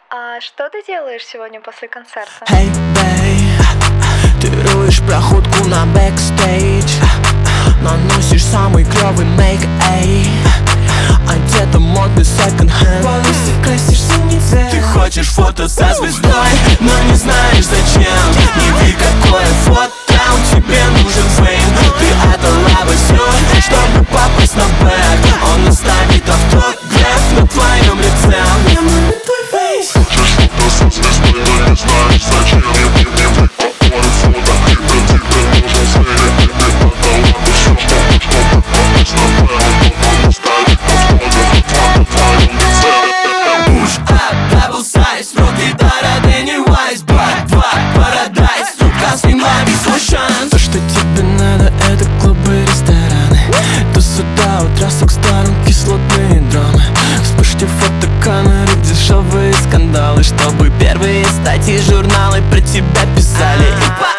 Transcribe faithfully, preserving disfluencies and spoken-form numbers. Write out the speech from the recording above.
А что ты делаешь сегодня после концерта? Hey, babe, ты руешь проходку на бэкстейдж, наносишь самый клёвый мейк, эй, одета модный секонд-хенд. Волосы красишь синицей. Ты хочешь фото со звездой, но не знаешь зачем. Не ви какое фото, тебе нужен фейм. Ты отдала бы всё, чтобы попасть на бэк. Он оставит автограф на твоем лице. Я мамин твой фейс. Хочешь фото со звездой, но не знаешь зачем. Не ви какое фото, тебе нужен фейм. Ты отдала бы всё, чтобы попасть на бэк. Он оставит автограф на твоем лице. Push up, double size, руки Дара, Pennywise, Black, Black, Paradise, рука с нимами свой шанс. То, что тебе надо, это клубы, рестораны. Тусуда у трассок сторон, кислотные драмы. Вспышки фотокамеры, дешевые скандалы, чтобы первые статьи журналы про тебя писали. И по